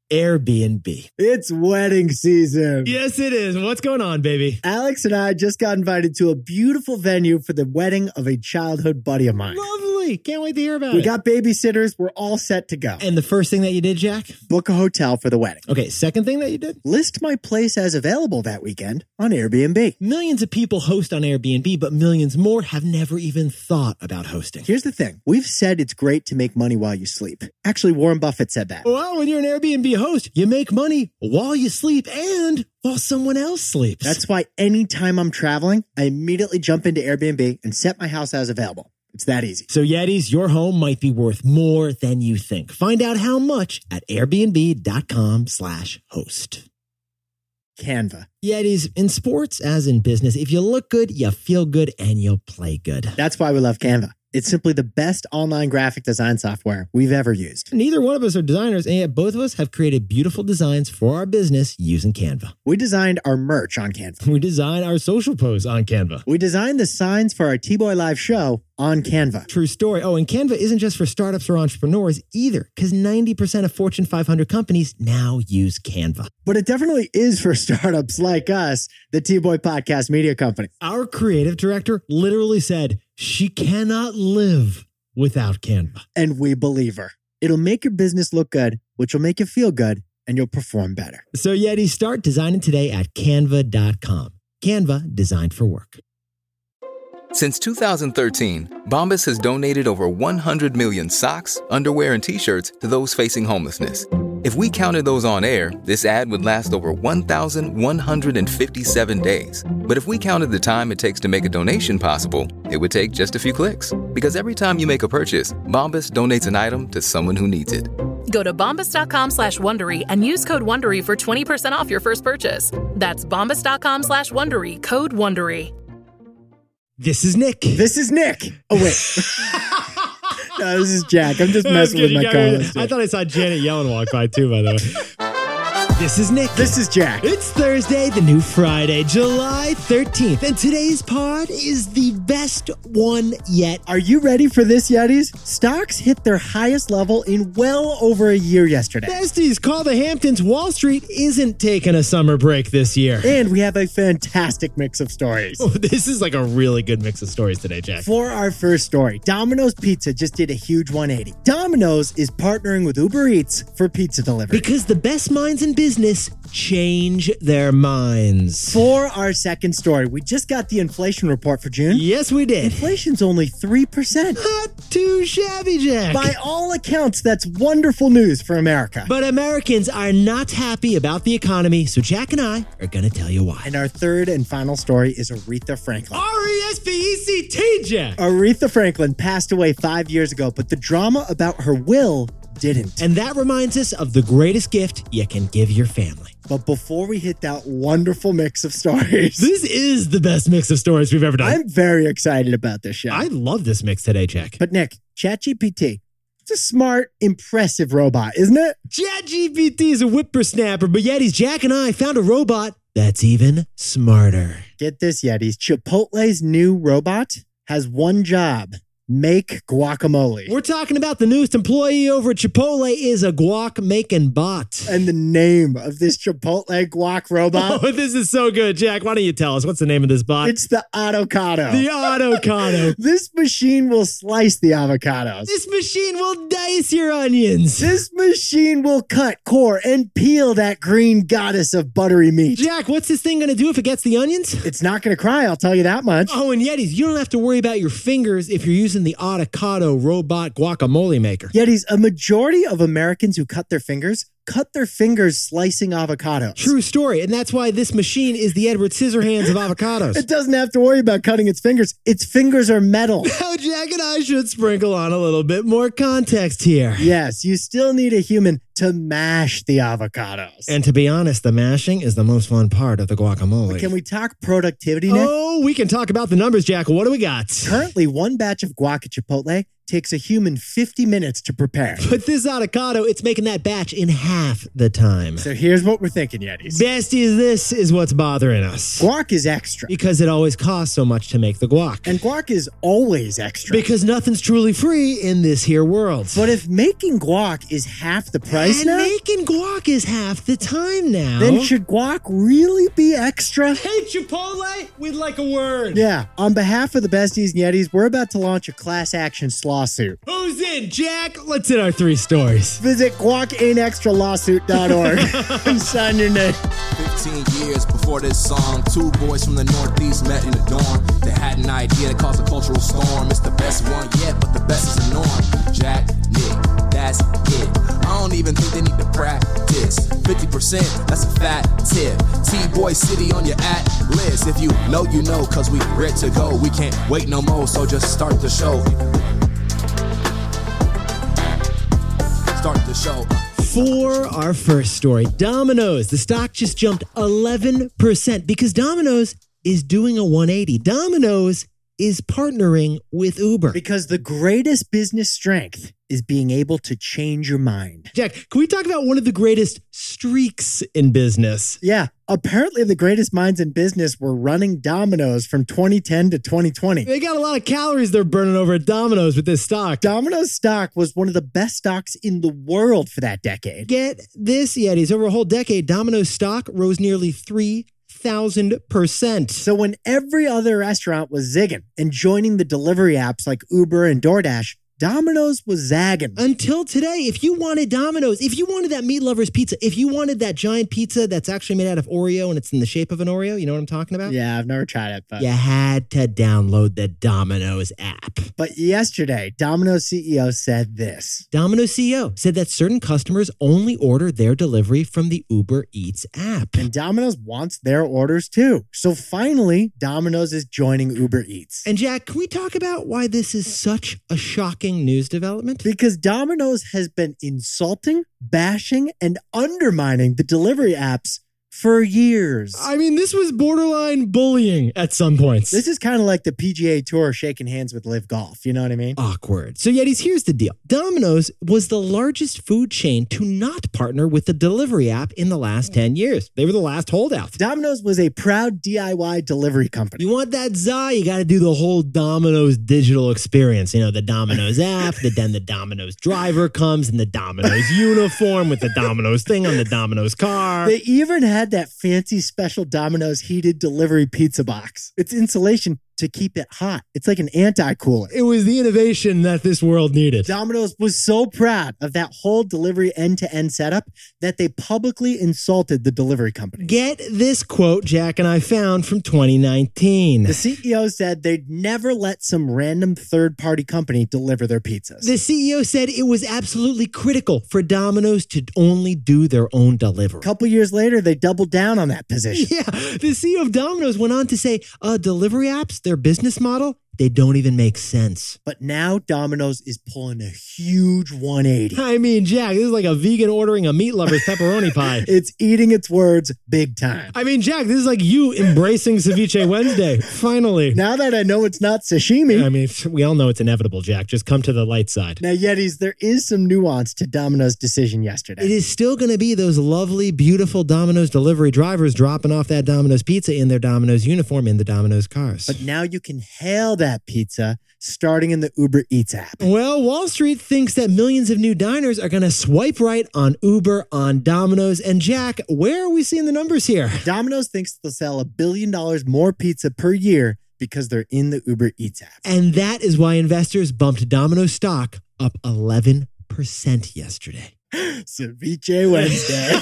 Airbnb. It's wedding season. Yes, it is. What's going on, baby? Alex and I just got invited to a beautiful venue for the wedding of a childhood buddy of mine. Lovely. Can't wait to hear about We it. got babysitters. We're all set to go. And the first thing that you did, Jack? Book a hotel for the wedding. Okay, second thing that you did? List my place as available that weekend on Airbnb. Millions of people host on Airbnb, but millions more have never even thought about hosting. Here's the thing. We've said it's great to make money while you sleep. Actually, Warren Buffett said that. Well, when you're an Airbnb host, you make money while you sleep and while someone else sleeps. That's why anytime I'm traveling, I immediately jump into Airbnb and set my house as available. It's that easy. So Yetis, your home might be worth more than you think. Find out how much at airbnb.com/host. Canva. Yetis, in sports as in business, if you look good, you feel good, and you'll play good. That's why we love Canva. It's simply the best online graphic design software we've ever used. Neither one of us are designers, and yet both of us have created beautiful designs for our business using Canva. We designed our merch on Canva. We design our social posts on Canva. We designed the signs for our T-Boy Live show on Canva. True story. Oh, and Canva isn't just for startups or entrepreneurs either, because 90% of Fortune 500 companies now use Canva. But it definitely is for startups like us, the T-Boy Podcast Media Company. Our creative director literally said she cannot live without Canva. And we believe her. It'll make your business look good, which will make you feel good, and you'll perform better. So Yeti, start designing today at canva.com. Canva, designed for work. Since 2013, Bombas has donated over 100 million socks, underwear, and T-shirts to those facing homelessness. If we counted those on air, this ad would last over 1,157 days. But if we counted the time it takes to make a donation possible, it would take just a few clicks. Because every time you make a purchase, Bombas donates an item to someone who needs it. Go to bombas.com/Wondery and use code Wondery for 20% off your first purchase. That's bombas.com/Wondery, code Wondery. This is Nick. This is Nick. Oh, wait. No, this is Jack. I'm just messing with my co-host. I thought I saw Janet Yellen walk by too, by the way. This is Nick. This is Jack. It's Thursday, the new Friday, July 13th, and today's pod is the best one yet. Are you ready for this, Yetis? Stocks hit their highest level in well over a year yesterday. Besties, call the Hamptons. Wall Street isn't taking a summer break this year. And we have a fantastic mix of stories. Oh, this is like a really good mix of stories today, Jack. For our first story, Domino's Pizza just did a huge 180. Domino's is partnering with Uber Eats for pizza delivery. Because the best minds in business change their minds. For our second story, we just got the inflation report for June. Yes, we did. Inflation's only 3%. Not too shabby, Jack. By all accounts, that's wonderful news for America. But Americans are not happy about the economy, so Jack and I are going to tell you why. And our third and final story is Aretha Franklin. R-E-S-P-E-C-T, Jack. Aretha Franklin passed away 5 years ago, but the drama about her will didn't. And that reminds us of the greatest gift you can give your family. But before we hit that wonderful mix of stories, This is the best mix of stories we've ever done. I'm very excited about this show. I love this mix today, Jack. But Nick, ChatGPT, it's a smart, impressive robot, isn't it? ChatGPT is a whippersnapper, but Yetis, Jack and I found a robot that's even smarter. Get this, Yetis. Chipotle's new robot has one job. Make guacamole. We're talking about the newest employee over at Chipotle is a guac-making bot. And the name of this Chipotle guac robot? Oh, this is so good. Jack, why don't you tell us? What's the name of this bot? It's the Avocado. The Avocado. This machine will slice the avocados. This machine will dice your onions. This machine will cut, core, and peel that green goddess of buttery meat. Jack, what's this thing going to do if it gets the onions? It's not going to cry, I'll tell you that much. Oh, and Yetis, you don't have to worry about your fingers if you're using the Avocado robot guacamole maker. Yetis, a majority of Americans who cut their fingers slicing avocados. True story, and that's why this machine is the Edward Scissorhands of avocados. It doesn't have to worry about cutting its fingers. Its fingers are metal. Now, Jack and I should sprinkle on a little bit more context here. Yes, you still need a human to mash the avocados. And to be honest, the mashing is the most fun part of the guacamole. Can we talk productivity, Nick? Oh, we can talk about the numbers, Jack. What do we got? Currently, one batch of guac at Chipotle takes a human 50 minutes to prepare. But this avocado, it's making that batch in half the time. So here's what we're thinking, Yetis. Besties, this is what's bothering us. Guac is extra. Because it always costs so much to make the guac. And guac is always extra. Because nothing's truly free in this here world. But if making guac is half the price and now, making guac is half the time now, then should guac really be extra? Hey, Chipotle, we'd like a word. Yeah, on behalf of the Besties and Yetis, we're about to launch a class action lawsuit. Who's in, Jack? Let's hit our 3 stories. Visit guacaintextralawsuit.org and sign your name. 15 years before this song, 2 boys from the Northeast met in the dorm. They had an idea that caused a cultural storm. It's the best one yet, but the best is the norm. Jack, Nick, that's it. I don't even think they need to practice. 50%, that's a fat tip. T-Boy City on your at-list. If you know, you know, cause we ready to go. We can't wait no more, so just start the show. Start the show. For our first story, Domino's. The stock just jumped 11% because Domino's is doing a 180. Domino's is partnering with Uber. Because the greatest business strength is being able to change your mind. Jack, can we talk about one of the greatest streaks in business? Yeah, apparently the greatest minds in business were running Domino's from 2010 to 2020. They got a lot of calories they're burning over at Domino's with this stock. Domino's stock was one of the best stocks in the world for that decade. Get this, Yetis. Over a whole decade, Domino's stock rose nearly 3,000%. So when every other restaurant was zigging and joining the delivery apps like Uber and DoorDash, Domino's was zagging. Until today, if you wanted Domino's, if you wanted that Meat Lover's pizza, if you wanted that giant pizza that's actually made out of Oreo and it's in the shape of an Oreo, you know what I'm talking about? Yeah, I've never tried it, but You had to download the Domino's app. But yesterday, Domino's CEO said this. Domino's CEO said that certain customers only order their delivery from the Uber Eats app. And Domino's wants their orders too. So finally, Domino's is joining Uber Eats. And Jack, can we talk about why this is such a shocking news development? Because Domino's has been insulting, bashing, and undermining the delivery apps for years. I mean, this was borderline bullying at some points. This is kind of like the PGA Tour shaking hands with Live Golf. You know what I mean? Awkward. So, Yetis, here's the deal. Domino's was the largest food chain to not partner with the delivery app in the last 10 years. They were the last holdout. Domino's was a proud DIY delivery company. You want that za? You got to do the whole Domino's digital experience. You know, the Domino's app, then the Domino's driver comes in the Domino's uniform with the Domino's thing on the Domino's car. They even had that fancy special Domino's heated delivery pizza box. It's insulation to keep it hot. It's like an anti-cooler. It was the innovation that this world needed. Domino's was so proud of that whole delivery end-to-end setup that they publicly insulted the delivery company. Get this quote Jack and I found from 2019. The CEO said they'd never let some random third-party company deliver their pizzas. The CEO said it was absolutely critical for Domino's to only do their own delivery. A couple years later, they doubled down on that position. Yeah, the CEO of Domino's went on to say, delivery apps, their business model, they don't even make sense. But now Domino's is pulling a huge 180. I mean, Jack, this is like a vegan ordering a Meat Lover's pepperoni pie. It's eating its words big time. I mean, Jack, this is like you embracing Ceviche Wednesday. Finally. Now that I know it's not sashimi. I mean, we all know it's inevitable, Jack. Just come to the light side. Now, Yetis, there is some nuance to Domino's decision yesterday. It is still going to be those lovely, beautiful Domino's delivery drivers dropping off that Domino's pizza in their Domino's uniform in the Domino's cars. But now you can hail that pizza starting in the Uber Eats app. Well, Wall Street thinks that millions of new diners are going to swipe right on Uber, on Domino's. And Jack, where are we seeing the numbers here? Domino's thinks they'll sell $1 billion more pizza per year because they're in the Uber Eats app. And that is why investors bumped Domino's stock up 11% yesterday. Ceviche Wednesday.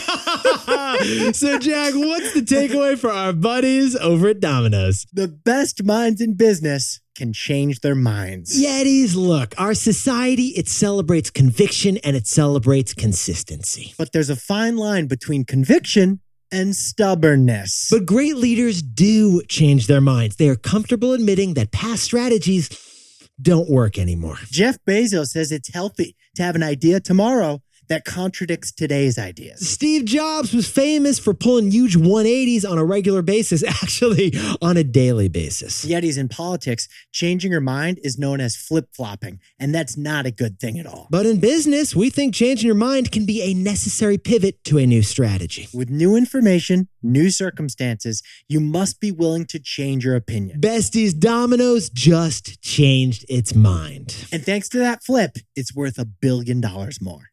So, Jack, what's the takeaway for our buddies over at Domino's? The best minds in business can change their minds. Yetis, look, our society, it celebrates conviction and it celebrates consistency. But there's a fine line between conviction and stubbornness. But great leaders do change their minds. They are comfortable admitting that past strategies don't work anymore. Jeff Bezos says it's healthy to have an idea tomorrow that contradicts today's ideas. Steve Jobs was famous for pulling huge 180s on a regular basis, actually on a daily basis. Yetis, in politics, changing your mind is known as flip-flopping, and that's not a good thing at all. But in business, we think changing your mind can be a necessary pivot to a new strategy. With new information, new circumstances, you must be willing to change your opinion. Besties, Domino's just changed its mind. And thanks to that flip, it's worth $1 billion more.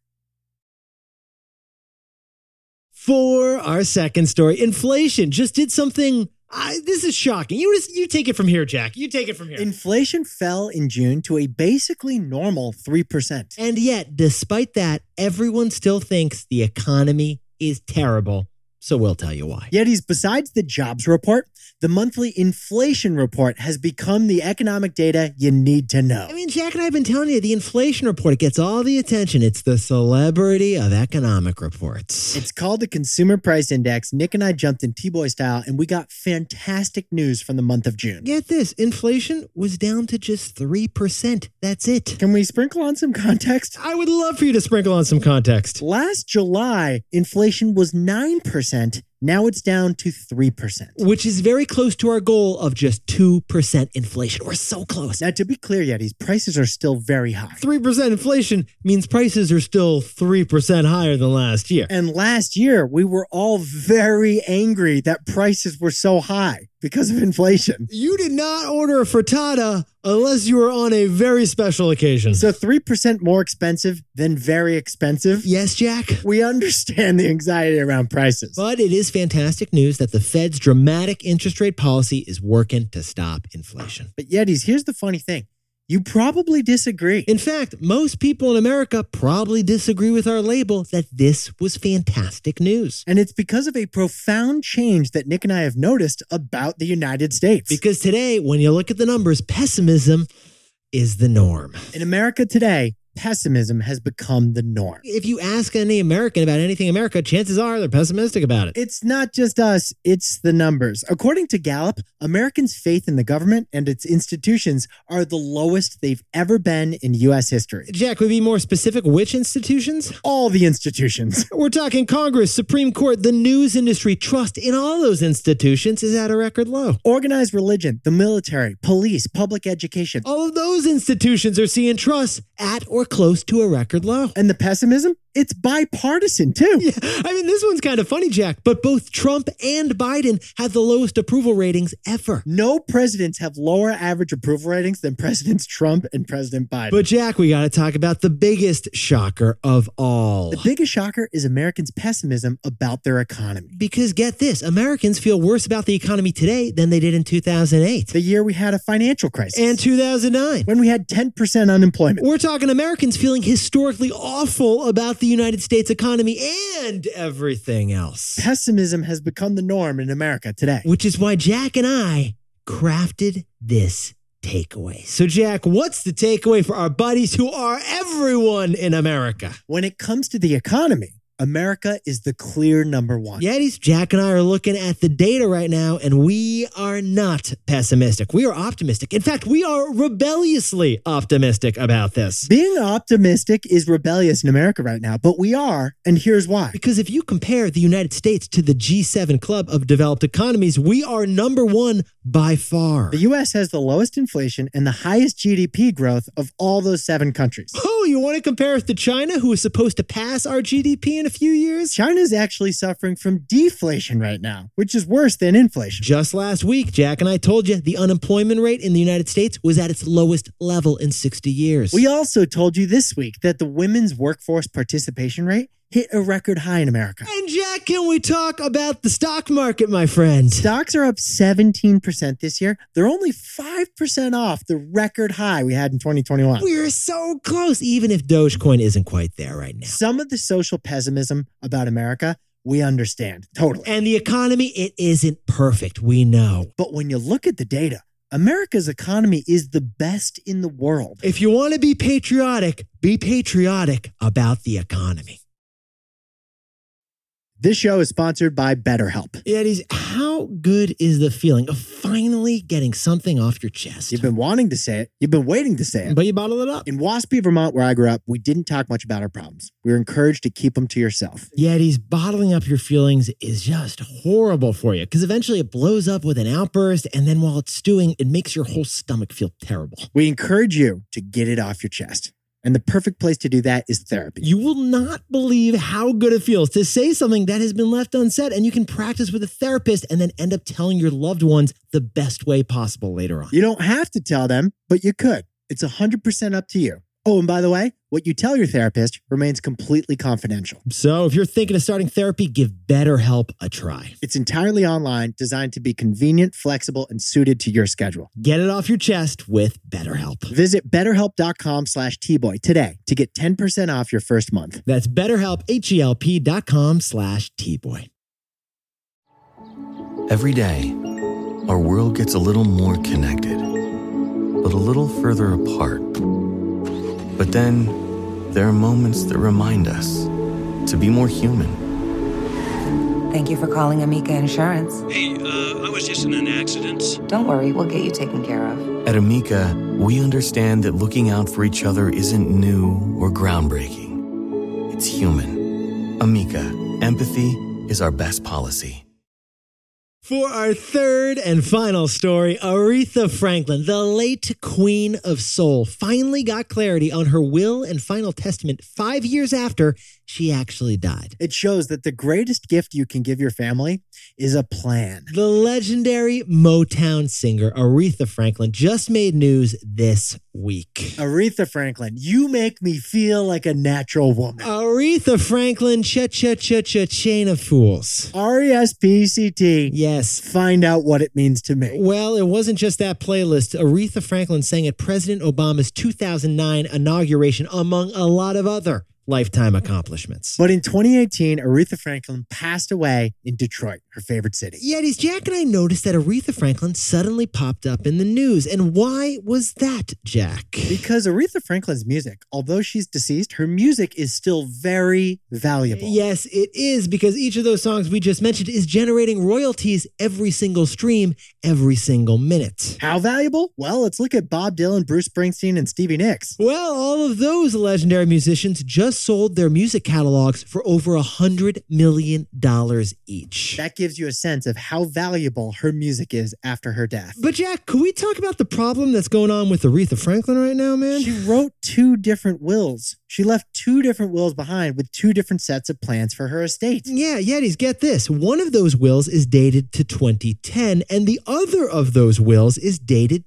For our second story, inflation just did something. This is shocking. You take it from here, Jack. You take it from here. Inflation fell in June to a basically normal 3%. And yet, despite that, everyone still thinks the economy is terrible. So we'll tell you why. Yetis, besides the jobs report, the monthly inflation report has become the economic data you need to know. I mean, Jack and I have been telling you, the inflation report, it gets all the attention. It's the celebrity of economic reports. It's called the Consumer Price Index. Nick and I jumped in T-Boy style, and we got fantastic news from the month of June. Get this, inflation was down to just 3%. That's it. Can we sprinkle on some context? I would love for you to sprinkle on some context. Last July, inflation was 9%. Now it's down to 3%. Which is very close to our goal of just 2% inflation. We're so close. Now, to be clear, Yetis, prices are still very high. 3% inflation means prices are still 3% higher than last year. And last year, we were all very angry that prices were so high because of inflation. You did not order a frittata unless you were on a very special occasion. So 3% more expensive than very expensive? Yes, Jack? We understand the anxiety around prices. But it is fantastic news that the Fed's dramatic interest rate policy is working to stop inflation. But Yetis, here's the funny thing. You probably disagree. In fact, most people in America probably disagree with our label that this was fantastic news. And it's because of a profound change that Nick and I have noticed about the United States. Because today, when you look at the numbers, pessimism is the norm. In America today, pessimism has become the norm. If you ask any American about anything in America, chances are they're pessimistic about it. It's not just us, it's the numbers. According to Gallup, Americans' faith in the government and its institutions are the lowest they've ever been in U.S. history. Jack, would be more specific, which institutions? All the institutions. We're talking Congress, Supreme Court, the news industry. Trust in all those institutions is at a record low. Organized religion, the military, police, public education. All of those institutions are seeing trust at or close to a record low. And the pessimism? It's bipartisan, too. Yeah, I mean, this one's kind of funny, Jack, but both Trump and Biden have the lowest approval ratings ever. No presidents have lower average approval ratings than Presidents Trump and President Biden. But, Jack, we got to talk about the biggest shocker of all. The biggest shocker is Americans' pessimism about their economy. Because get this, Americans feel worse about the economy today than they did in 2008. The year we had a financial crisis. And 2009. When we had 10% unemployment. We're talking Americans feeling historically awful about the United States economy and everything else. Pessimism has become the norm in America today. Which is why Jack and I crafted this takeaway. So, Jack, what's the takeaway for our buddies who are everyone in America? When it comes to the economy, America is the clear number one. Yetis, Jack and I are looking at the data right now, and we are not pessimistic. We are optimistic. In fact, we are rebelliously optimistic about this. Being optimistic is rebellious in America right now, but we are, and here's why. Because if you compare the United States to the G7 club of developed economies, we are number one by far. The U.S. has the lowest inflation and the highest GDP growth of all those 7 countries. Oh, you want to compare us to China, who is supposed to pass our GDP in a few years? China's actually suffering from deflation right now, which is worse than inflation. Just last week, Jack and I told you the unemployment rate in the United States was at its lowest level in 60 years. We also told you this week that the women's workforce participation rate hit a record high in America. And Jack, can we talk about the stock market, my friend? Stocks are up 17% this year. They're only 5% off the record high we had in 2021. We're so close, even if Dogecoin isn't quite there right now. Some of the social pessimism about America, we understand. Totally. And the economy, it isn't perfect. We know. But when you look at the data, America's economy is the best in the world. If you want to be patriotic about the economy. This show is sponsored by BetterHelp. Yetis, how good is the feeling of finally finally getting something off your chest. You've been wanting to say it. You've been waiting to say it. But you bottle it up. In Waspy, Vermont, where I grew up, we didn't talk much about our problems. We were encouraged to keep them to yourself. Yetis, bottling up your feelings is just horrible for you because eventually it blows up with an outburst, and then while it's stewing, it makes your whole stomach feel terrible. We encourage you to get it off your chest. And the perfect place to do that is therapy. You will not believe how good it feels to say something that has been left unsaid, and you can practice with a therapist and then end up telling your loved ones the best way possible later on. You don't have to tell them, but you could. It's 100% up to you. Oh, and by the way, what you tell your therapist remains completely confidential. So if you're thinking of starting therapy, give BetterHelp a try. It's entirely online, designed to be convenient, flexible, and suited to your schedule. Get it off your chest with BetterHelp. Visit BetterHelp.com/tboy today to get 10% off your first month. That's BetterHelp, HELP.com/tboy. Every day, our world gets a little more connected, but a little further apart. But then, there are moments that remind us to be more human. Thank you for calling Amica Insurance. Hey, I was just in an accident. Don't worry, we'll get you taken care of. At Amica, we understand that looking out for each other isn't new or groundbreaking. It's human. Amica, empathy is our best policy. For our third and final story, Aretha Franklin, the late Queen of Soul, finally got clarity on her will and final testament 5 years after she actually died. It shows that the greatest gift you can give your family is a plan. The legendary Motown singer Aretha Franklin just made news this week. Aretha Franklin, you make me feel like a natural woman. Aretha Franklin, chain of fools. R-E-S-P-C-T. Yes. Find out what it means to me. Well, it wasn't just that playlist. Aretha Franklin sang at President Obama's 2009 inauguration, among a lot of other lifetime accomplishments. But in 2018, Aretha Franklin passed away in Detroit, her favorite city. Yetis, Jack and I noticed that Aretha Franklin suddenly popped up in the news. And why was that, Jack? Because Aretha Franklin's music, although she's deceased, her music is still very valuable. Yes, it is, because each of those songs we just mentioned is generating royalties every single stream, every single minute. How valuable? Well, let's look at Bob Dylan, Bruce Springsteen, and Stevie Nicks. Well, all of those legendary musicians just sold their music catalogs for over $100 million each. That gives you a sense of how valuable her music is after her death. But Jack, can we talk about the problem that's going on with Aretha Franklin right now, man? She wrote 2 different wills. She left 2 different wills behind with 2 different sets of plans for her estate. Yeah, Yetis, get this. One of those wills is dated to 2010, and the other of those wills is dated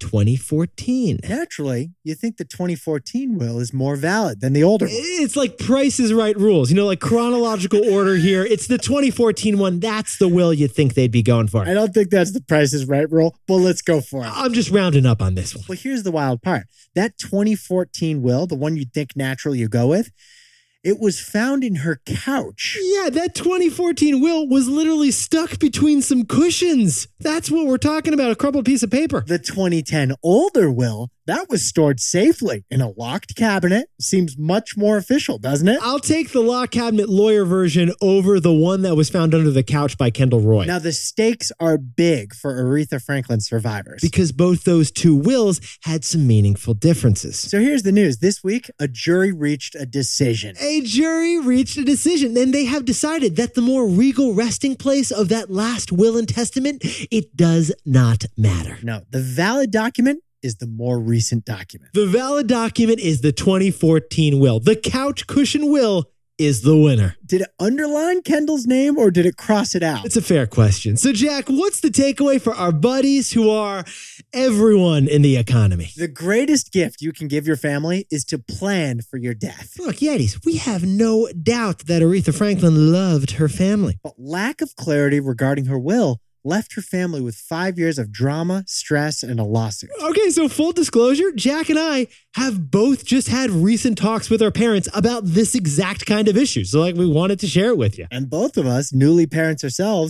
2014. Naturally, you think the 2014 will is more valid than the older one. It's like Price is Right rules, like chronological order here. It's the 2014 one. That's the will you think they'd be going for. I don't think that's the Price is Right rule, but let's go for it. I'm just rounding up on this one. Well, here's the wild part. That 2014 will, the one you'd think naturally you go with, it was found in her couch. Yeah, that 2014 will was literally stuck between some cushions. That's what we're talking about, a crumpled piece of paper. The 2010 older will, that was stored safely in a locked cabinet. Seems much more official, doesn't it? I'll take the lock cabinet lawyer version over the one that was found under the couch by Kendall Roy. Now, the stakes are big for Aretha Franklin survivors. Because both those 2 wills had some meaningful differences. So here's the news. This week, a jury reached a decision. A jury reached a decision, and they have decided that the more regal resting place of that last will and testament, it does not matter. No, the valid document is the more recent document. The valid document is the 2014 will. The couch cushion will is the winner. Did it underline Kendall's name or did it cross it out? It's a fair question. So, Jack, what's the takeaway for our buddies who are everyone in the economy? The greatest gift you can give your family is to plan for your death. Look, Yetis, we have no doubt that Aretha Franklin loved her family. But lack of clarity regarding her will left her family with 5 years of drama, stress, and a lawsuit. Okay, so full disclosure, Jack and I have both just had recent talks with our parents about this exact kind of issue. So we wanted to share it with you. And both of us, newly parents ourselves,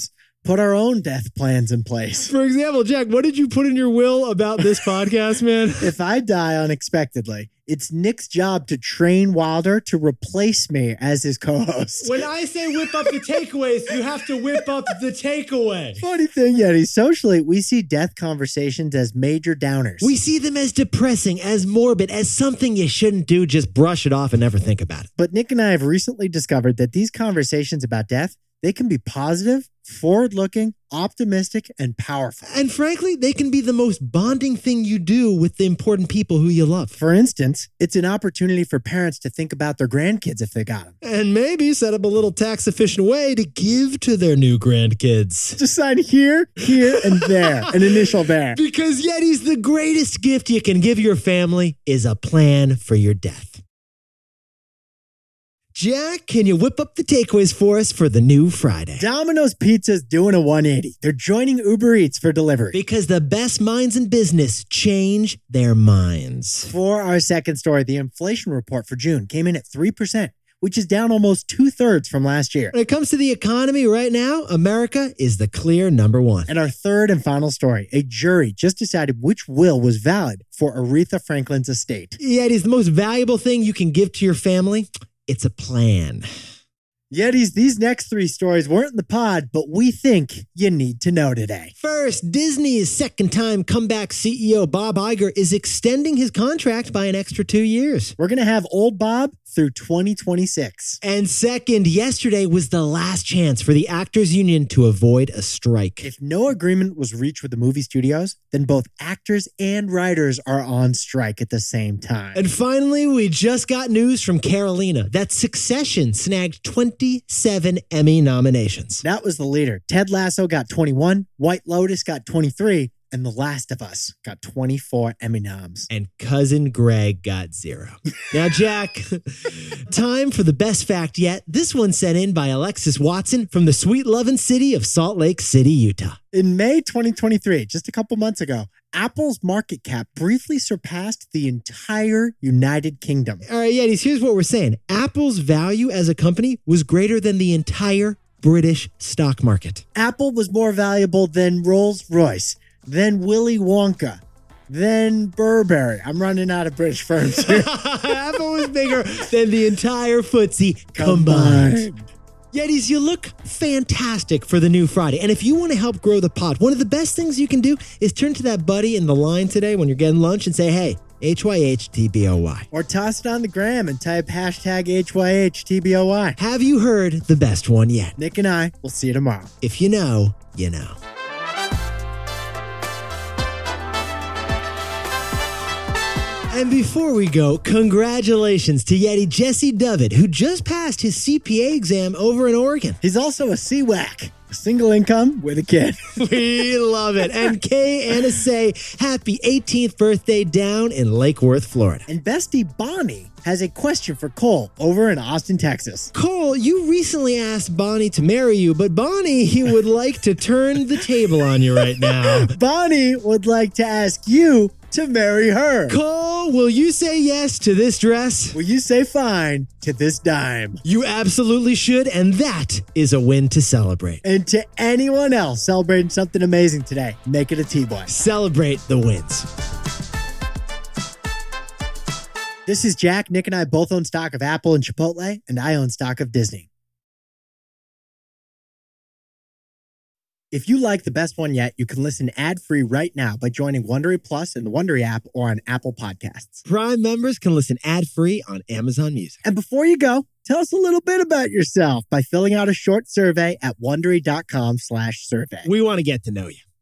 put our own death plans in place. For example, Jack, what did you put in your will about this podcast, man? If I die unexpectedly, it's Nick's job to train Wilder to replace me as his co-host. When I say whip up the takeaways, you have to whip up the takeaway. Funny thing, Yeti, socially, we see death conversations as major downers. We see them as depressing, as morbid, as something you shouldn't do. Just brush it off and never think about it. But Nick and I have recently discovered that these conversations about death, they can be positive, forward-looking, optimistic, and powerful. And frankly, they can be the most bonding thing you do with the important people who you love. For instance, it's an opportunity for parents to think about their grandkids if they got them. And maybe set up a little tax-efficient way to give to their new grandkids. Just sign here, and there. An initial there. Because Yeti's the greatest gift you can give your family is a plan for your death. Jack, can you whip up the takeaways for us for the new Friday? Domino's Pizza's doing a 180. They're joining Uber Eats for delivery. Because the best minds in business change their minds. For our second story, the inflation report for June came in at 3%, which is down almost 2/3 from last year. When it comes to the economy right now, America is the clear number one. And our third and final story, a jury just decided which will was valid for Aretha Franklin's estate. Yeah, it is the most valuable thing you can give to your family. It's a plan. Yetis, these next three stories weren't in the pod, but we think you need to know today. First, Disney's second-time comeback CEO Bob Iger is extending his contract by an extra 2 years. We're going to have old Bob through 2026. And second, yesterday was the last chance for the Actors Union to avoid a strike. If no agreement was reached with the movie studios, then both actors and writers are on strike at the same time. And finally, we just got news from Carolina that Succession snagged 27 Emmy nominations. That was the leader. Ted Lasso got 21, White Lotus got 23, and The Last of Us got 24 Emmy noms. And Cousin Greg got 0. Now, Jack, time for the best fact yet. This one sent in by Alexis Watson from the sweet loving city of Salt Lake City, Utah. In May 2023, just a couple months ago, Apple's market cap briefly surpassed the entire United Kingdom. All right, Yetis, here's what we're saying. Apple's value as a company was greater than the entire British stock market. Apple was more valuable than Rolls-Royce, then Willy Wonka, then Burberry. I'm running out of British firms here. Apple was bigger than the entire FTSE combined. Yetis, you look fantastic for the new Friday. And if you want to help grow the pod, one of the best things you can do is turn to that buddy in the line today when you're getting lunch and say, hey, HYHTBOY. Or toss it on the gram and type hashtag HYHTBOY. Have you heard the best one yet? Nick and I will see you tomorrow. If you know, you know. And before we go, congratulations to Yeti Jesse Dovett, who just passed his CPA exam over in Oregon. He's also a CWAC, a single income with a kid. We love it. And Kay Anna say, happy 18th birthday down in Lake Worth, Florida. And Bestie Bonnie has a question for Cole over in Austin, Texas. Cole, you recently asked Bonnie to marry you, but Bonnie, he would like to turn the table on you right now. Bonnie would like to ask you to marry her. Cole, will you say yes to this dress? Will you say fine to this dime? You absolutely should, and that is a win to celebrate. And to anyone else celebrating something amazing today, make it a T-Boy. Celebrate the wins. This is Jack. Nick and I both own stock of Apple and Chipotle, and I own stock of Disney. If you like the best one yet, you can listen ad-free right now by joining Wondery Plus in the Wondery app or on Apple Podcasts. Prime members can listen ad-free on Amazon Music. And before you go, tell us a little bit about yourself by filling out a short survey at Wondery.com/survey. We want to get to know you.